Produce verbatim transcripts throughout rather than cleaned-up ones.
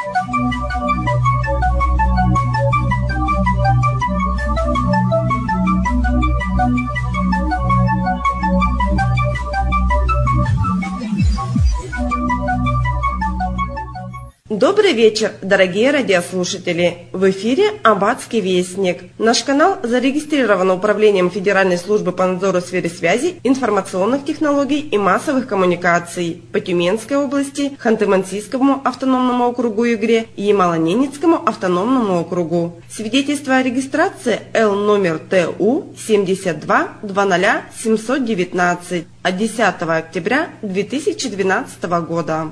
Добрый вечер, дорогие радиослушатели! В эфире Аббатский вестник. Наш канал зарегистрирован Управлением Федеральной службы по надзору в сфере связи, информационных технологий и массовых коммуникаций по Тюменской области, Ханты-Мансийскому автономному округу Югре и Ямало-Ненецкому автономному округу. Свидетельство о регистрации Л номер Т У семьдесят два двадцать семьсот девятнадцать от десятого октября две тысячи двенадцатого года.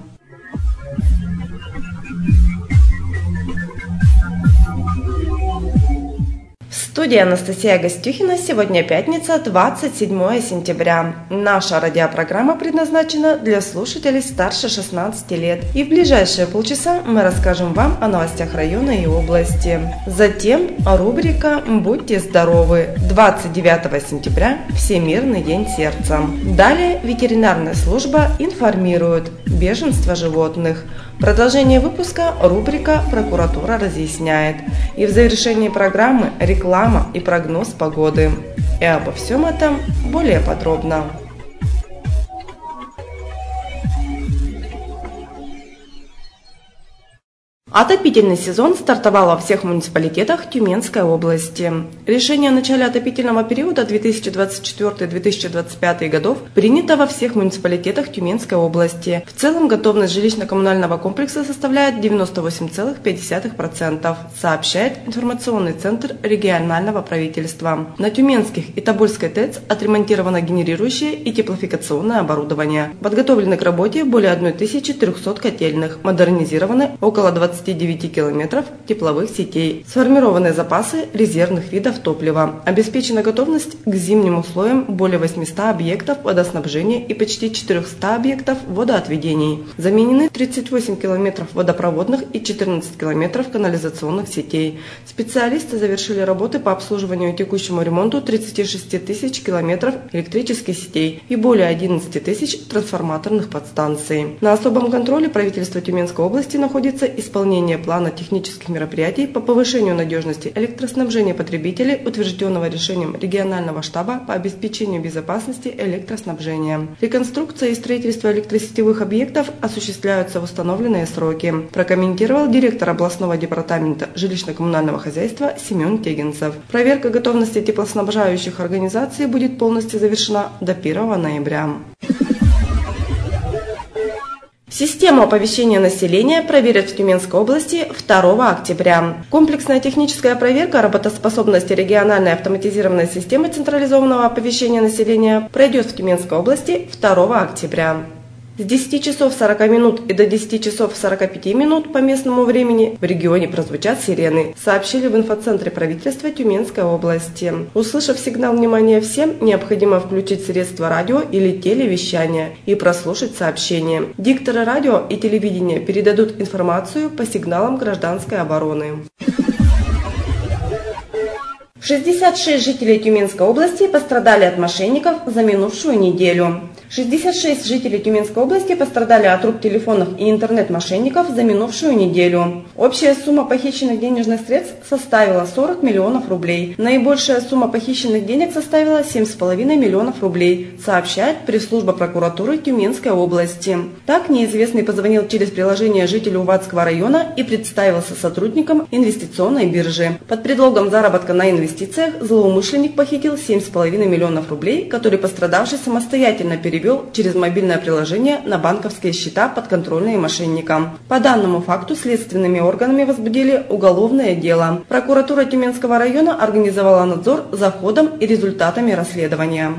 Студия Анастасия Гостюхина. Сегодня пятница, двадцать седьмое сентября. Наша радиопрограмма предназначена для слушателей старше шестнадцати лет. И в ближайшие полчаса мы расскажем вам о новостях района и области. Затем рубрика «Будьте здоровы». двадцать девятого сентября – Всемирный день сердца. Далее ветеринарная служба информирует бешенство животных. Продолжение выпуска – рубрика «Прокуратура разъясняет». И в завершении программы реклама и прогноз погоды. И обо всем этом более подробно. Отопительный сезон стартовал во всех муниципалитетах Тюменской области. Решение о начале отопительного периода две тысячи двадцать четвёртый — две тысячи двадцать пятый годов принято во всех муниципалитетах Тюменской области. В целом готовность жилищно-коммунального комплекса составляет девяносто восемь целых пять десятых процента, сообщает информационный центр регионального правительства. На Тюменских и Тобольской ТЭЦ отремонтировано генерирующее и теплофикационное оборудование. Подготовлены к работе более тысячи трёхсот котельных, модернизированы около двадцати девяти километров тепловых сетей, сформированы запасы резервных видов топлива, обеспечена готовность к зимним условиям более восьмисот объектов водоснабжения и почти четырёхсот объектов водоотведений. Заменены тридцать восемь километров водопроводных и четырнадцать километров канализационных сетей. Специалисты завершили работы по обслуживанию и текущему ремонту тридцати шести тысяч километров электрических сетей и более одиннадцати тысяч трансформаторных подстанций. На особом контроле правительства Тюменской области находится исполнение плана технических мероприятий по повышению надежности электроснабжения потребителей, утвержденного решением регионального штаба по обеспечению безопасности электроснабжения. Реконструкция и строительство электросетевых объектов осуществляются в установленные сроки, прокомментировал директор областного департамента жилищно-коммунального хозяйства Семен Тегинцев. Проверка готовности теплоснабжающих организаций будет полностью завершена до первого ноября. Систему оповещения населения проверят в Тюменской области второго октября. Комплексная техническая проверка работоспособности региональной автоматизированной системы централизованного оповещения населения пройдет в Тюменской области второго октября. С десяти часов сорока минут и до десяти часов сорока пяти минут по местному времени в регионе прозвучат сирены, сообщили в инфоцентре правительства Тюменской области. Услышав сигнал внимания всем, необходимо включить средства радио или телевещания и прослушать сообщение. Дикторы радио и телевидения передадут информацию по сигналам гражданской обороны. шестьдесят шесть жителей Тюменской области пострадали от мошенников за минувшую неделю. шестьдесят шесть жителей Тюменской области пострадали от рук телефонных и интернет-мошенников за минувшую неделю. Общая сумма похищенных денежных средств составила сорок миллионов рублей. Наибольшая сумма похищенных денег составила семь с половиной миллионов рублей, сообщает пресс-служба прокуратуры Тюменской области. Так, неизвестный позвонил через приложение жителю Уватского района и представился сотрудником инвестиционной биржи. Под предлогом заработка на инвестициях злоумышленник похитил семь с половиной миллионов рублей, которые пострадавший самостоятельно перевел через мобильное приложение на банковские счета, подконтрольные мошенникам. По данному факту следственными органами возбудили уголовное дело. Прокуратура Тюменского района организовала надзор за ходом и результатами расследования.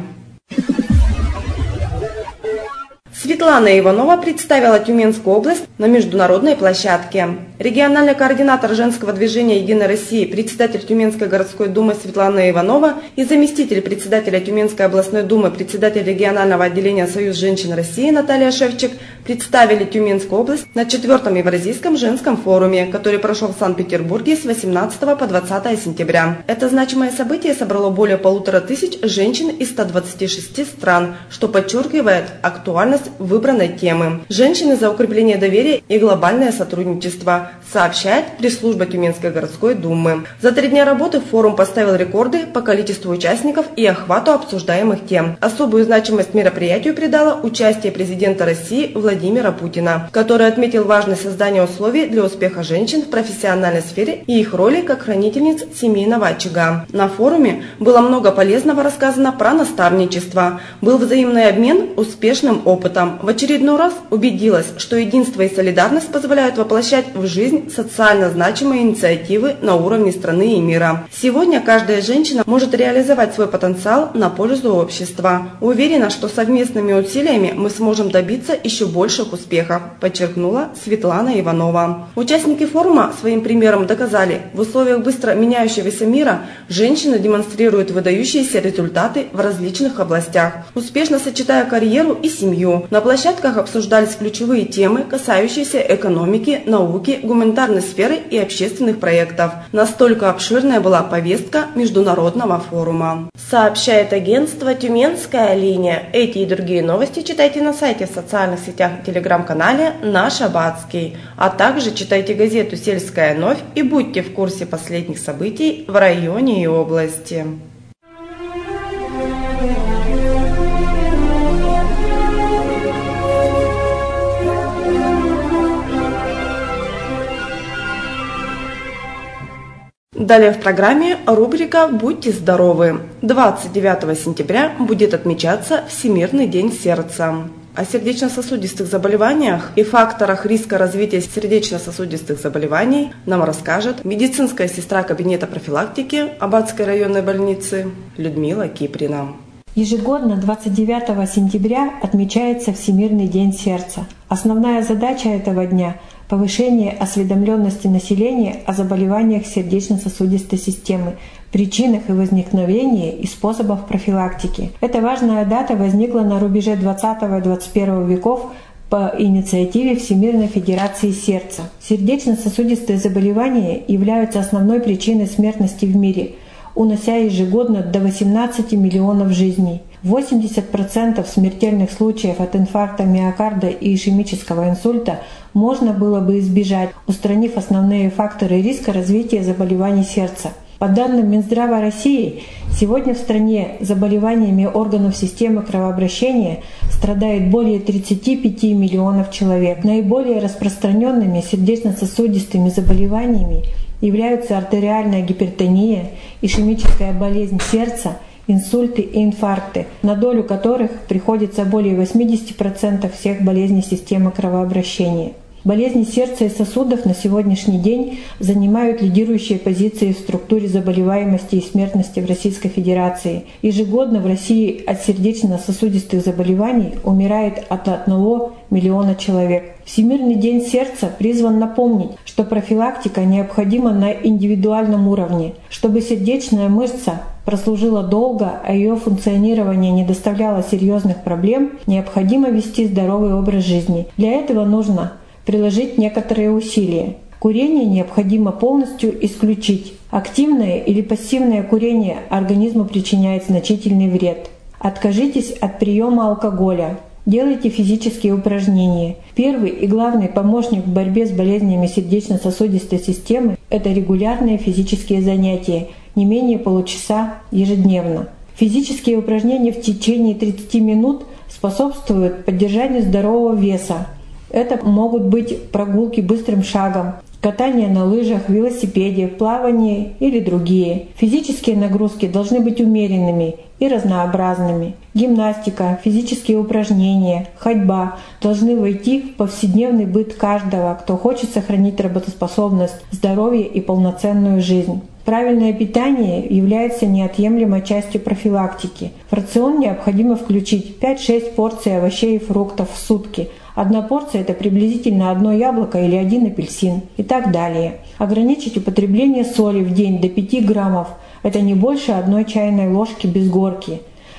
Светлана Иванова представила Тюменскую область на международной площадке. Региональный координатор женского движения «Единой России», председатель Тюменской городской думы Светлана Иванова и заместитель председателя Тюменской областной думы, председатель регионального отделения «Союз женщин России» Наталья Шевчик представили Тюменскую область на четвертом Евразийском женском форуме, который прошел в Санкт-Петербурге с восемнадцатого по двадцатое сентября. Это значимое событие собрало более полутора тысяч женщин из ста двадцати шести стран, что подчеркивает актуальность выбранной темы. Женщины за укрепление доверия и глобальное сотрудничество, сообщает пресс-служба Тюменской городской думы. За три дня работы форум поставил рекорды по количеству участников и охвату обсуждаемых тем. Особую значимость мероприятию придало участие президента России Владимира Путина, который отметил важность создания условий для успеха женщин в профессиональной сфере и их роли как хранительниц семейного очага. На форуме было много полезного рассказано про наставничество. Был взаимный обмен успешным опытом. В очередной раз убедилась, что единство и солидарность позволяют воплощать в жизнь социально значимые инициативы на уровне страны и мира. Сегодня каждая женщина может реализовать свой потенциал на пользу общества. Уверена, что совместными усилиями мы сможем добиться еще больших успехов, подчеркнула Светлана Иванова. Участники форума своим примером доказали, в условиях быстро меняющегося мира женщины демонстрируют выдающиеся результаты в различных областях, успешно сочетая карьеру и семью. На площадках обсуждались ключевые темы, касающиеся экономики, науки, гуманитарной сферы и общественных проектов. Настолько обширная была повестка международного форума. Сообщает агентство «Тюменская линия». Эти и другие новости читайте на сайте, в социальных сетях и телеграм-канале «Наш Аббатский». А также читайте газету «Сельская новь» и будьте в курсе последних событий в районе и области. Далее в программе рубрика «Будьте здоровы». двадцать девятого сентября будет отмечаться Всемирный день сердца. О сердечно-сосудистых заболеваниях и факторах риска развития сердечно-сосудистых заболеваний нам расскажет медицинская сестра кабинета профилактики Аббатской районной больницы Людмила Киприна. Ежегодно двадцать девятого сентября отмечается Всемирный день сердца. Основная задача этого дня – повышение осведомленности населения о заболеваниях сердечно-сосудистой системы, причинах и возникновении и способах профилактики. Эта важная дата возникла на рубеже двадцатого и двадцать первого веков по инициативе Всемирной Федерации Сердца. Сердечно-сосудистые заболевания являются основной причиной смертности в мире, унося ежегодно до восемнадцати миллионов жизней. восемьдесят процентов смертельных случаев от инфаркта миокарда и ишемического инсульта можно было бы избежать, устранив основные факторы риска развития заболеваний сердца. По данным Минздрава России, сегодня в стране заболеваниями органов системы кровообращения страдает более тридцати пяти миллионов человек. Наиболее распространенными сердечно-сосудистыми заболеваниями являются артериальная гипертония, ишемическая болезнь сердца, инсульты и инфаркты, на долю которых приходится более восьмидесяти процентов всех болезней системы кровообращения. Болезни сердца и сосудов на сегодняшний день занимают лидирующие позиции в структуре заболеваемости и смертности в Российской Федерации. Ежегодно в России от сердечно-сосудистых заболеваний умирает от одного миллиона человек. Всемирный день сердца призван напомнить, что профилактика необходима на индивидуальном уровне. Чтобы сердечная мышца прослужила долго, а ее функционирование не доставляло серьезных проблем, необходимо вести здоровый образ жизни. Для этого нужно приложить некоторые усилия. Курение необходимо полностью исключить. Активное или пассивное курение организму причиняет значительный вред. Откажитесь от приема алкоголя. Делайте физические упражнения. Первый и главный помощник в борьбе с болезнями сердечно-сосудистой системы – это регулярные физические занятия, не менее получаса ежедневно. Физические упражнения в течение тридцати минут способствуют поддержанию здорового веса. Это могут быть прогулки быстрым шагом, катание на лыжах, велосипеде, плавание или другие. Физические нагрузки должны быть умеренными и разнообразными. Гимнастика, физические упражнения, ходьба должны войти в повседневный быт каждого, кто хочет сохранить работоспособность, здоровье и полноценную жизнь. Правильное питание является неотъемлемой частью профилактики. В рацион необходимо включить пять-шесть порций овощей и фруктов в сутки. Одна порция – это приблизительно одно яблоко или один апельсин и так далее. Ограничить употребление соли в день до пяти граммов – это не больше одной чайной ложки без горки.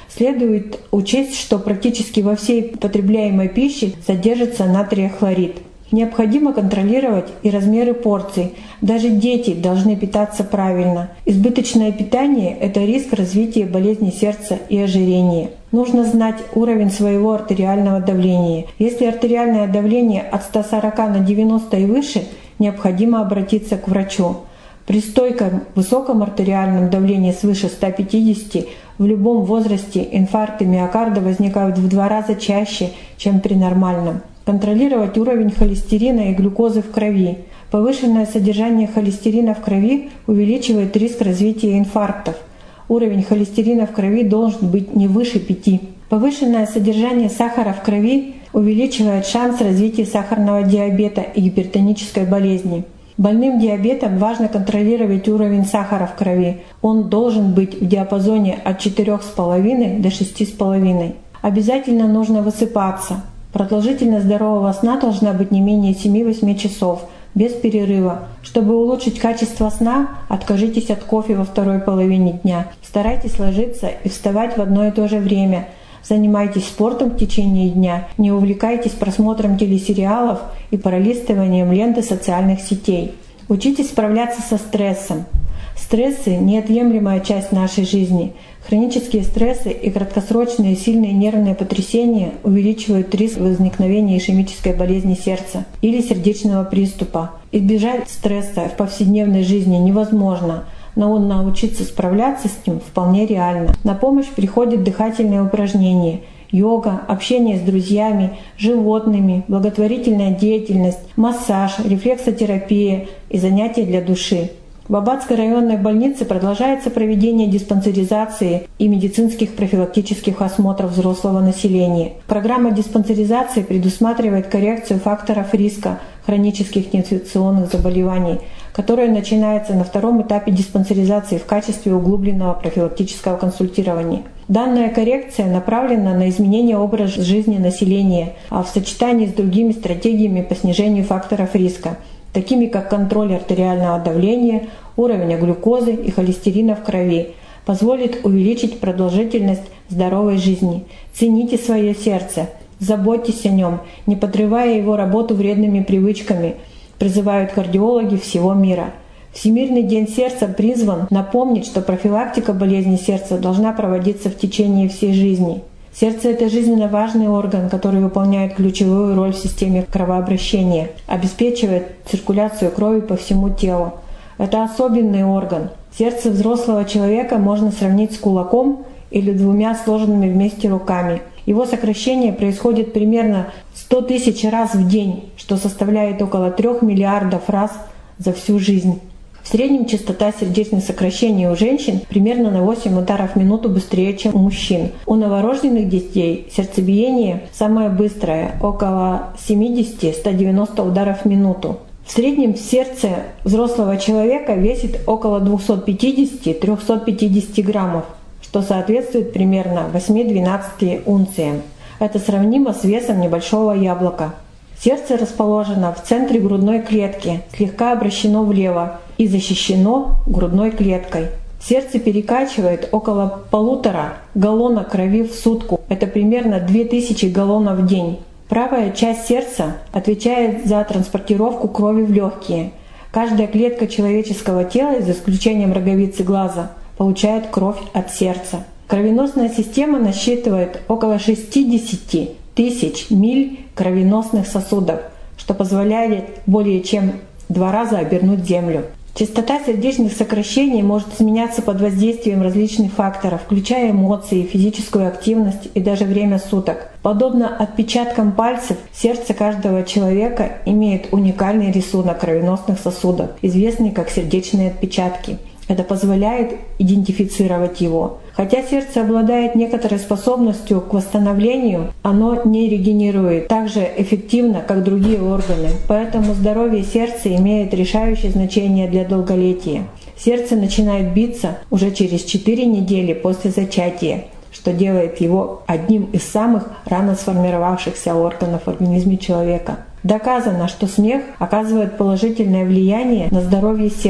Следует учесть, что практически во всей потребляемой пище содержится натрия хлорид. Необходимо контролировать и размеры порций. Даже дети должны питаться правильно. Избыточное питание — это риск развития болезни сердца и ожирения. Нужно знать уровень своего артериального давления. Если артериальное давление от ста сорока на девяносто и выше, необходимо обратиться к врачу. При стойком высоком артериальном давлении свыше ста пятидесяти в любом возрасте инфаркты миокарда возникают в два раза чаще, чем при нормальном. Контролировать уровень холестерина и глюкозы в крови. Повышенное содержание холестерина в крови увеличивает риск развития инфарктов. Уровень холестерина в крови должен быть не выше пяти. Повышенное содержание сахара в крови увеличивает шанс развития сахарного диабета и гипертонической болезни. Больным диабетом важно контролировать уровень сахара в крови. Он должен быть в диапазоне от четырёх с половиной до шести с половиной. Обязательно нужно высыпаться. Продолжительность здорового сна должна быть не менее семи-восьми часов, без перерыва. Чтобы улучшить качество сна, откажитесь от кофе во второй половине дня. Старайтесь ложиться и вставать в одно и то же время. Занимайтесь спортом в течение дня, не увлекайтесь просмотром телесериалов и пролистыванием ленты социальных сетей. Учитесь справляться со стрессом. Стрессы — неотъемлемая часть нашей жизни. Хронические стрессы и краткосрочные сильные нервные потрясения увеличивают риск возникновения ишемической болезни сердца или сердечного приступа. Избежать стресса в повседневной жизни невозможно, но научиться справляться с ним вполне реально. На помощь приходят дыхательные упражнения, йога, общение с друзьями, животными, благотворительная деятельность, массаж, рефлексотерапия и занятия для души. В Аббатской районной больнице продолжается проведение диспансеризации и медицинских профилактических осмотров взрослого населения. Программа диспансеризации предусматривает коррекцию факторов риска хронических неинфекционных заболеваний, которая начинается на втором этапе диспансеризации в качестве углубленного профилактического консультирования. Данная коррекция направлена на изменение образа жизни населения, а в сочетании с другими стратегиями по снижению факторов риска, такими как контроль артериального давления, уровня глюкозы и холестерина в крови, позволит увеличить продолжительность здоровой жизни. Цените свое сердце, заботьтесь о нем, не подрывая его работу вредными привычками, призывают кардиологи всего мира. Всемирный день сердца призван напомнить, что профилактика болезни сердца должна проводиться в течение всей жизни. Сердце — это жизненно важный орган, который выполняет ключевую роль в системе кровообращения, обеспечивает циркуляцию крови по всему телу. Это особенный орган. Сердце взрослого человека можно сравнить с кулаком или двумя сложенными вместе руками. Его сокращение происходит примерно сто тысяч раз в день, что составляет около трёх миллиардов раз за всю жизнь. В среднем частота сердечных сокращений у женщин примерно на восемь ударов в минуту быстрее, чем у мужчин. У новорожденных детей сердцебиение самое быстрое — около семьдесят - сто девяносто ударов в минуту. В среднем сердце взрослого человека весит около двухсот пятидесяти - трёхсот пятидесяти граммов, что соответствует примерно восьми-двенадцати унциям. Это сравнимо с весом небольшого яблока. Сердце расположено в центре грудной клетки, слегка обращено влево и защищено грудной клеткой. Сердце перекачивает около полутора галлона крови в сутку. Это примерно две тысячи галлонов в день. Правая часть сердца отвечает за транспортировку крови в легкие. Каждая клетка человеческого тела, за исключением роговицы глаза, получает кровь от сердца. Кровеносная система насчитывает около шестидесяти тысяч миль кровеносных сосудов, что позволяет более чем в два раза обернуть Землю. Частота сердечных сокращений может изменяться под воздействием различных факторов, включая эмоции, физическую активность и даже время суток. Подобно отпечаткам пальцев, сердце каждого человека имеет уникальный рисунок кровеносных сосудов, известный как сердечные отпечатки. Это позволяет идентифицировать его. Хотя сердце обладает некоторой способностью к восстановлению, оно не регенерирует так же эффективно, как другие органы. Поэтому здоровье сердца имеет решающее значение для долголетия. Сердце начинает биться уже через четыре недели после зачатия, что делает его одним из самых рано сформировавшихся органов в организме человека. Доказано, что смех оказывает положительное влияние на здоровье сердца.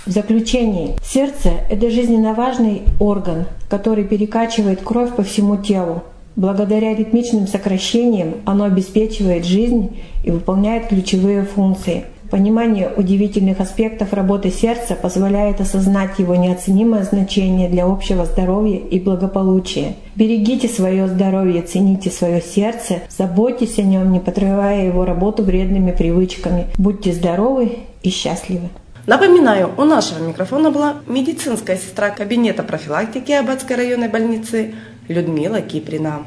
В заключение, сердце – это жизненно важный орган, который перекачивает кровь по всему телу. Благодаря ритмичным сокращениям оно обеспечивает жизнь и выполняет ключевые функции. Понимание удивительных аспектов работы сердца позволяет осознать его неоценимое значение для общего здоровья и благополучия. Берегите свое здоровье, цените свое сердце, заботьтесь о нем, не подрывая его работу вредными привычками. Будьте здоровы и счастливы. Напоминаю, у нашего микрофона была медицинская сестра кабинета профилактики Аббатской районной больницы Людмила Киприна.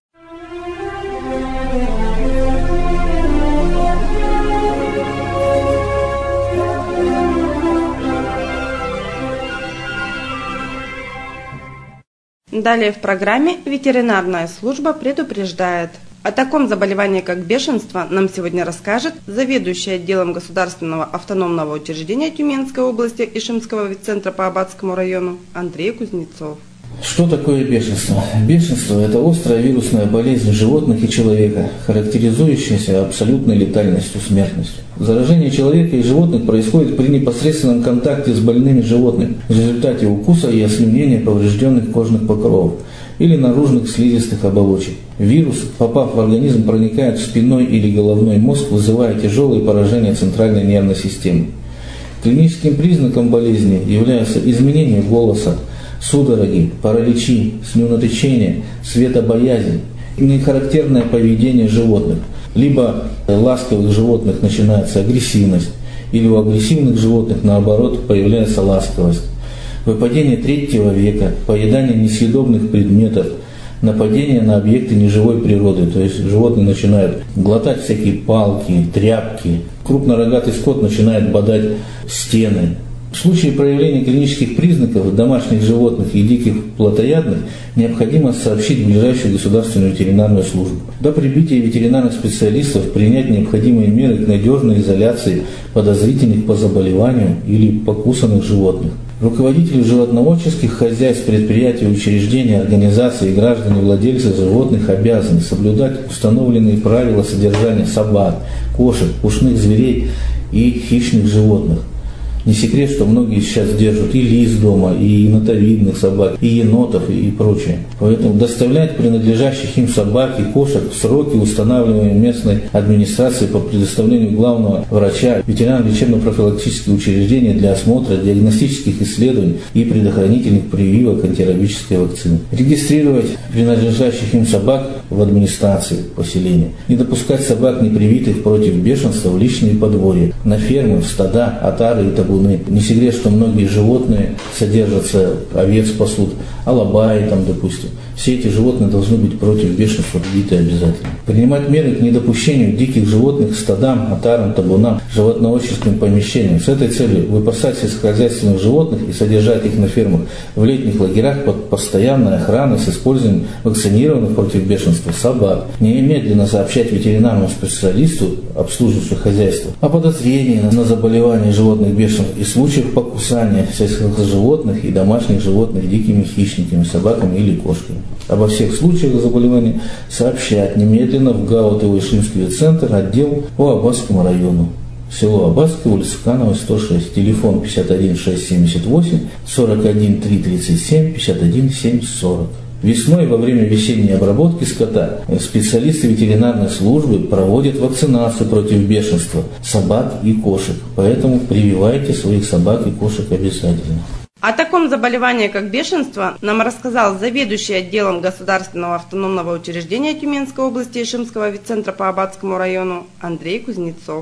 Далее в программе ветеринарная служба предупреждает. О таком заболевании, как бешенство, нам сегодня расскажет заведующий отделом государственного автономного учреждения Тюменской области Ишимского ветцентра по Аббатскому району Андрей Кузнецов. Что такое бешенство? Бешенство – это острая вирусная болезнь животных и человека, характеризующаяся абсолютной летальностью, смертностью. Заражение человека и животных происходит при непосредственном контакте с больными животными в результате укуса и ослемления поврежденных кожных покровов или наружных слизистых оболочек. Вирус, попав в организм, проникает в спинной или головной мозг, вызывая тяжелые поражения центральной нервной системы. Клиническим признаком болезни являются изменение голоса, судороги, параличи, слюнотечение, светобоязнь и нехарактерное поведение животных. Либо у ласковых животных начинается агрессивность, или у агрессивных животных, наоборот, появляется ласковость. Выпадение третьего века, поедание несъедобных предметов, нападение на объекты неживой природы, то есть животные начинают глотать всякие палки, тряпки, крупнорогатый скот начинает бодать стены. В случае проявления клинических признаков домашних животных и диких плотоядных необходимо сообщить в ближайшую государственную ветеринарную службу. До прибытия ветеринарных специалистов принять необходимые меры к надежной изоляции подозрительных по заболеванию или покусанных животных. Руководители животноводческих хозяйств, предприятий, учреждений, организаций и граждане владельцы животных обязаны соблюдать установленные правила содержания собак, кошек, пушных зверей и хищных животных. Не секрет, что многие сейчас держат и лис дома, и енотовидных собак, и енотов, и прочее. Поэтому доставлять принадлежащих им собак и кошек в сроки, устанавливаемые местной администрацией по предоставлению главного врача ветеринарно-лечебно-профилактических учреждений для осмотра, диагностических исследований и предохранительных прививок антирабической вакцины. Регистрировать принадлежащих им собак в администрации поселения. Не допускать собак, не привитых против бешенства, в личные подворья, на фермы, в стада, отары и табуны. Не секрет, что многие животные содержатся, овец пасут, алабаи там, допустим. Все эти животные должны быть против бешенства привиты обязательно. Принимать меры к недопущению диких животных к стадам, отарам, табунам, животноводческим помещениям. С этой целью выпасать сельскохозяйственных животных и содержать их на фермах в летних лагерях под постоянной охраной с использованием вакцинированных против бешенства собак. Немедленно сообщать ветеринарному специалисту, обслуживающему хозяйство, о подозрении на заболевание животных бешенства и случаях покусания сельских животных и домашних животных дикими хищниками, собаками или кошками. Обо всех случаях заболевания сообщать немедленно в ГАО ТО Ишимский ветцентр, отдел по Аббатскому району. Село Аббатское, улица Канова, сто шесть, телефон пятьдесят один шестьсот семьдесят восемь сорок один триста тридцать семь пятьдесят один семьсот сорок. Весной во время весенней обработки скота специалисты ветеринарной службы проводят вакцинацию против бешенства собак и кошек. Поэтому прививайте своих собак и кошек обязательно. О таком заболевании, как бешенство, нам рассказал заведующий отделом государственного автономного учреждения Тюменской области Ишимского ветцентра по Аббатскому району Андрей Кузнецов.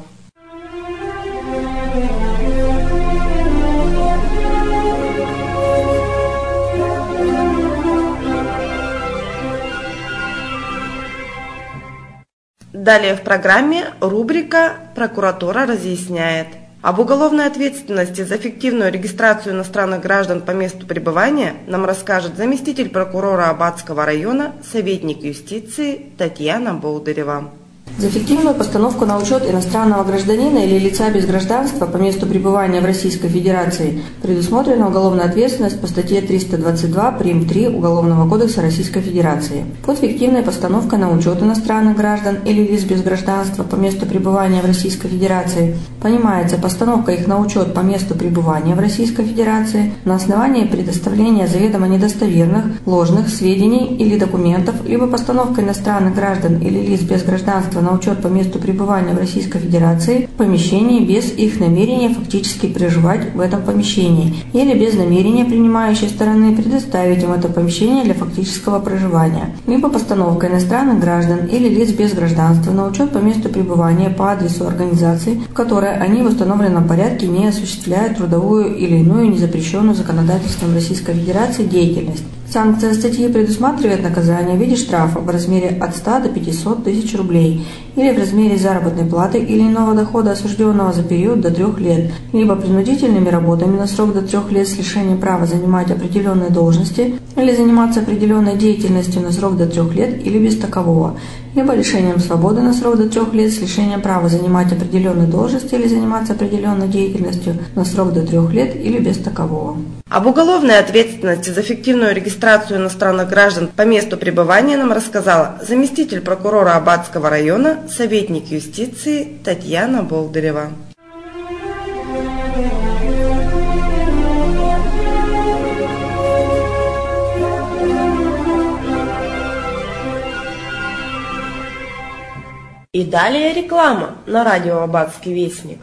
Далее в программе рубрика «Прокуратура разъясняет». Об уголовной ответственности за фиктивную регистрацию иностранных граждан по месту пребывания нам расскажет заместитель прокурора Аббатского района, советник юстиции Татьяна Болдырева. За фиктивную постановку на учет иностранного гражданина или лица без гражданства по месту пребывания в Российской Федерации предусмотрена уголовная ответственность по статье триста двадцать два прим. три Уголовного кодекса Российской Федерации. Под фиктивной постановкой на учет иностранных граждан или лиц без гражданства по месту пребывания в Российской Федерации понимается постановка их на учет по месту пребывания в Российской Федерации на основании предоставления заведомо недостоверных, ложных сведений или документов, либо постановка иностранных граждан или лиц без гражданства на учет по месту пребывания в Российской Федерации в помещении без их намерения фактически проживать в этом помещении или без намерения принимающей стороны предоставить им это помещение для фактического проживания, либо постановка иностранных граждан или лиц без гражданства на учет по месту пребывания по адресу организации, в которой они в установленном порядке не осуществляют трудовую или иную незапрещенную законодательством Российской Федерации деятельность. Санкция статьи предусматривает наказание в виде штрафа в размере от ста до пятисот тысяч рублей или в размере заработной платы или иного дохода осужденного за период до трех лет, либо принудительными работами на срок до трех лет с лишением права занимать определенные должности или заниматься определенной деятельностью на срок до трех лет или без такового, либо лишением свободы на срок до трех лет с лишением права занимать определенные должности или заниматься определенной деятельностью на срок до трех лет или без такового. Об уголовной ответственности за фиктивную регистрацию иностранных граждан по месту пребывания нам рассказала заместитель прокурора Аббатского района, советник юстиции Татьяна Болдырева. И далее реклама на радио Аббатский вестник.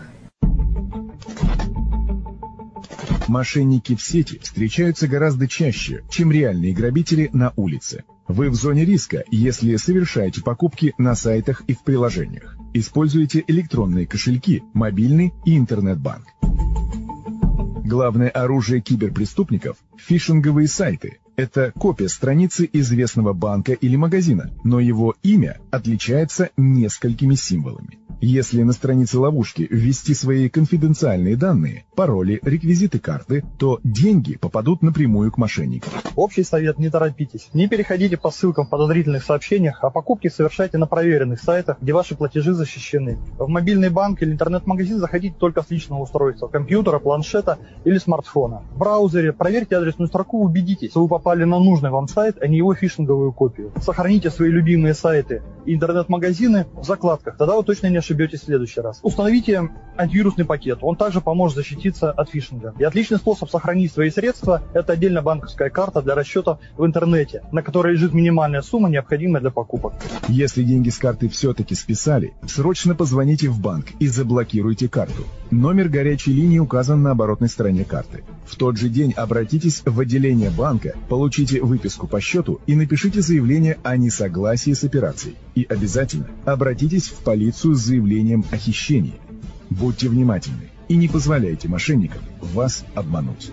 Мошенники в сети встречаются гораздо чаще, чем реальные грабители на улице. Вы в зоне риска, если совершаете покупки на сайтах и в приложениях. Используйте электронные кошельки, мобильный и интернет-банк. Главное оружие киберпреступников – фишинговые сайты. Это копия страницы известного банка или магазина, но его имя отличается несколькими символами. Если на странице ловушки ввести свои конфиденциальные данные, пароли, реквизиты карты, то деньги попадут напрямую к мошенникам. Общий совет: не торопитесь. Не переходите по ссылкам в подозрительных сообщениях, а покупки совершайте на проверенных сайтах, где ваши платежи защищены. В мобильный банк или интернет-магазин заходите только с личного устройства, компьютера, планшета или смартфона. В браузере проверьте адресную строку и убедитесь, что вы попали на нужный вам сайт, а не его фишинговую копию. Сохраните свои любимые сайты и интернет-магазины в закладках, тогда вы точно не ошибетесь в следующий раз. Установите антивирусный пакет, он также поможет защититься от фишинга. И отличный способ сохранить свои средства – это отдельная банковская карта для расчета в интернете, на которой лежит минимальная сумма, необходимая для покупок. Если деньги с карты все-таки списали, срочно позвоните в банк и заблокируйте карту. Номер горячей линии указан на оборотной стороне карты. В тот же день обратитесь в отделение банка, получите выписку по счету и напишите заявление о несогласии с операцией. И обязательно обратитесь в полицию с заявлением о хищении. Будьте внимательны и не позволяйте мошенникам вас обмануть.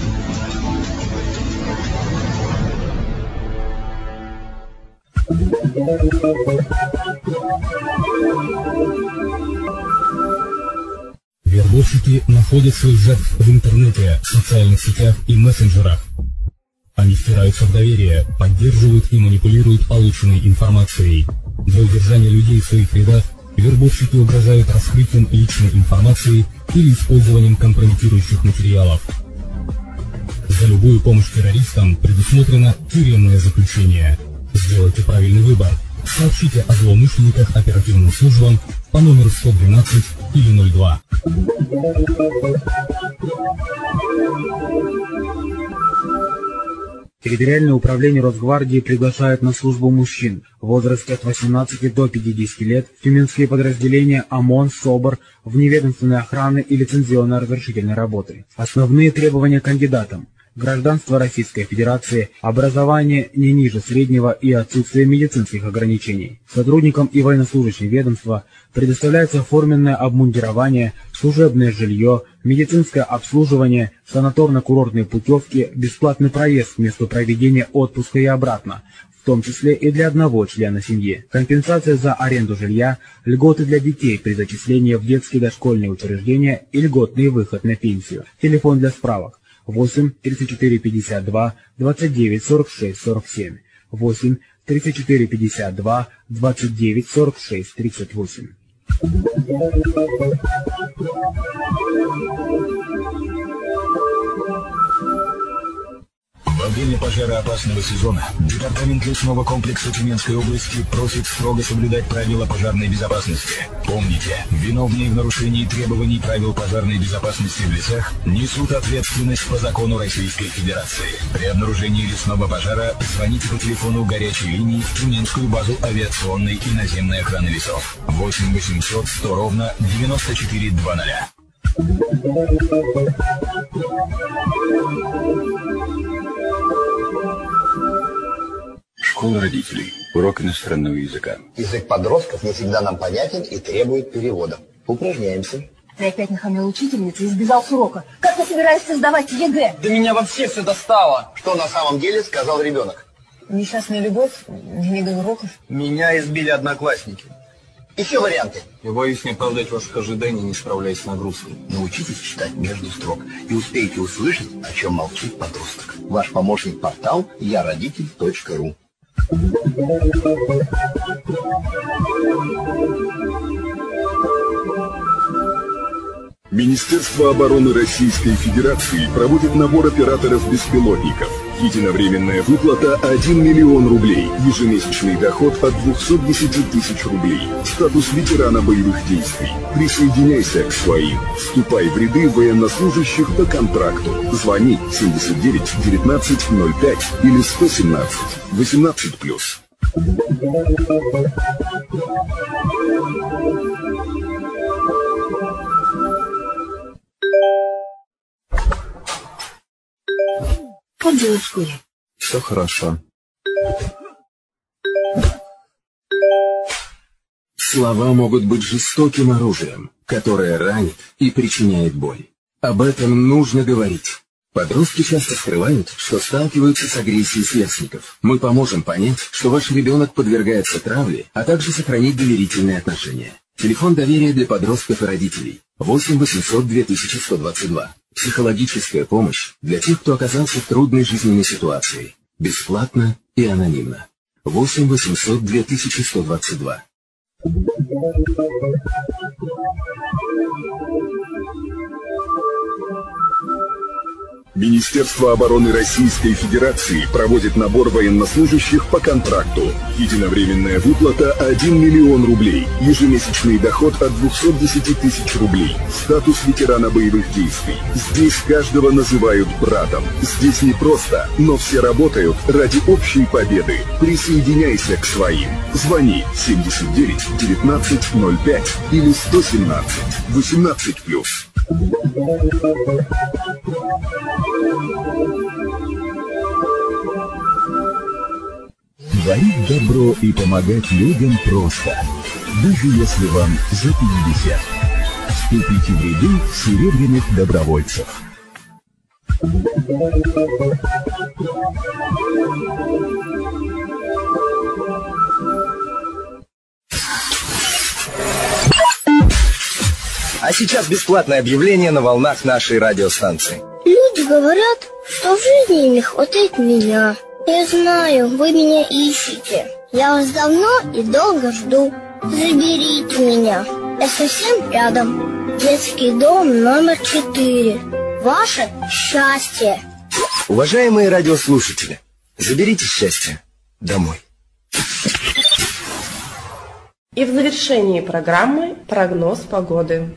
Вербовщики находят своих жертв в интернете, социальных сетях и мессенджерах. Они втираются в доверие, поддерживают и манипулируют полученной информацией. Для удержания людей в своих рядах вербовщики угрожают раскрытием личной информации или использованием компрометирующих материалов. За любую помощь террористам предусмотрено тюремное заключение. Сделайте правильный выбор. Сообщите о злоумышленниках оперативным службам по номеру сто двенадцать или ноль два. Территориальное управление Росгвардии приглашает на службу мужчин в возрасте от восемнадцати до пятидесяти лет в тюменские подразделения ОМОН, СОБР, вневедомственной охраны и лицензионно-разрешительной работы. Основные требования кандидатам: гражданство Российской Федерации, образование не ниже среднего и отсутствие медицинских ограничений. Сотрудникам и военнослужащим ведомства предоставляется форменное обмундирование, служебное жилье, медицинское обслуживание, санаторно-курортные путевки, бесплатный проезд к месту проведения отпуска и обратно, в том числе и для одного члена семьи, компенсация за аренду жилья, льготы для детей при зачислении в детские дошкольные учреждения и льготный выход на пенсию. Телефон для справок: восемь тридцать четыре пятьдесят два двадцать девять сорок шесть сорок семь. восемь тридцать четыре пятьдесят два двадцать девять сорок шесть тридцать восемь. Во время пожароопасного сезона Департамент лесного комплекса Тюменской области просит строго соблюдать правила пожарной безопасности. Помните, виновные в нарушении требований правил пожарной безопасности в лесах несут ответственность по закону Российской Федерации. При обнаружении лесного пожара звоните по телефону горячей линии в Тюменскую базу авиационной и наземной охраны лесов восемь восемьсот сто ровно девяносто четыре двадцать. Школа родителей. Урок иностранного языка. Язык подростков не всегда нам понятен и требует перевода. Упражняемся. Ты опять нахамил учительницу и сбежал с урока. Как ты собираешься сдавать ЕГЭ? Да меня вообще все достало. Что на самом деле сказал ребенок? Несчастная любовь, книга уроков. Меня избили одноклассники. Еще варианты. Я боюсь не оправдать ваших ожиданий, не справляясь с нагрузкой. Научитесь читать между строк и успейте услышать, о чем молчит подросток. Ваш помощник портал я родитель точка ру. Министерство обороны Российской Федерации проводит набор операторов беспилотников. Единовременная выплата один миллион рублей. Ежемесячный доход от двухсот десяти тысяч рублей. Статус ветерана боевых действий. Присоединяйся к своим. Вступай в ряды военнослужащих по контракту. Звони семьдесят девять девятнадцать ноль пять или сто семнадцать восемнадцать плюс. Как дела в школе? Все хорошо. Слова могут быть жестоким оружием, которое ранит и причиняет боль. Об этом нужно говорить. Подростки часто скрывают, что сталкиваются с агрессией сверстников. Мы поможем понять, что ваш ребенок подвергается травле, а также сохранить доверительные отношения. Телефон доверия для подростков и родителей восемь восемьсот две тысячи сто двадцать два. Психологическая помощь для тех, кто оказался в трудной жизненной ситуации. Бесплатно и анонимно. восемь восемьсот две тысячи сто двадцать два. Министерство обороны Российской Федерации проводит набор военнослужащих по контракту. Единовременная выплата один миллион рублей. Ежемесячный доход от двухсот десяти тысяч рублей. Статус ветерана боевых действий. Здесь каждого называют братом. Здесь не просто, но все работают ради общей победы. Присоединяйся к своим. Звони семьдесят девять девятнадцать ноль пять или сто семнадцать восемнадцать плюс. Творить добро и помогать людям просто, даже если вам за пятьдесят. Вступите в ряды серебряных добровольцев. А сейчас бесплатное объявление на волнах нашей радиостанции. Люди говорят, что в жизни им не хватает меня. Я знаю, вы меня ищете. Я вас давно и долго жду. Заберите меня. Я совсем рядом. Детский дом номер четыре. Ваше счастье. Уважаемые радиослушатели, заберите счастье домой. И в завершении программы прогноз погоды.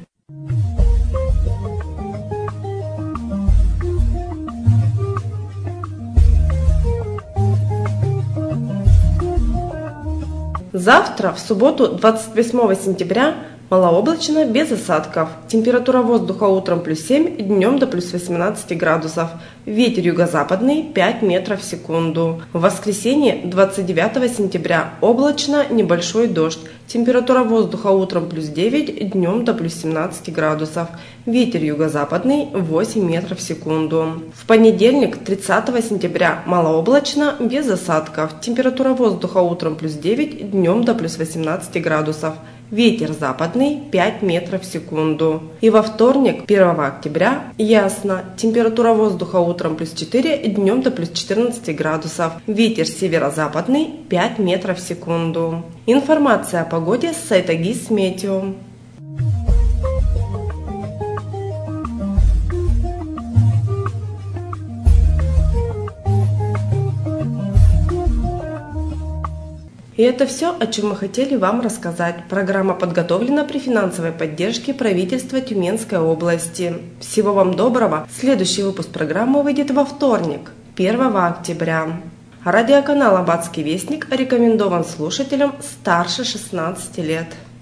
Завтра, в субботу, двадцать восьмого сентября, малооблачно, без осадков. Температура воздуха утром плюс семь, днем до плюс восемнадцать градусов. Ветер юго-западный пять метров в секунду. В воскресенье, двадцать девятого сентября, облачно, небольшой дождь. Температура воздуха утром плюс девять, днем до плюс семнадцать градусов. Ветер юго-западный восемь метров в секунду. В понедельник, тридцатого сентября, малооблачно, без осадков. Температура воздуха утром плюс девять, днем до плюс восемнадцать градусов. ветер западный пять метров в секунду. И во вторник, первого октября, ясно, температура воздуха утром плюс четыре, днем до плюс четырнадцати градусов, ветер северо-западный пять метров в секунду. Информация о погоде с сайта Гисметео. И это все, о чем мы хотели вам рассказать. Программа подготовлена при финансовой поддержке правительства Тюменской области. Всего вам доброго. Следующий выпуск программы выйдет во вторник, первого октября. Радиоканал «Аббатский вестник» рекомендован слушателям старше шестнадцати лет.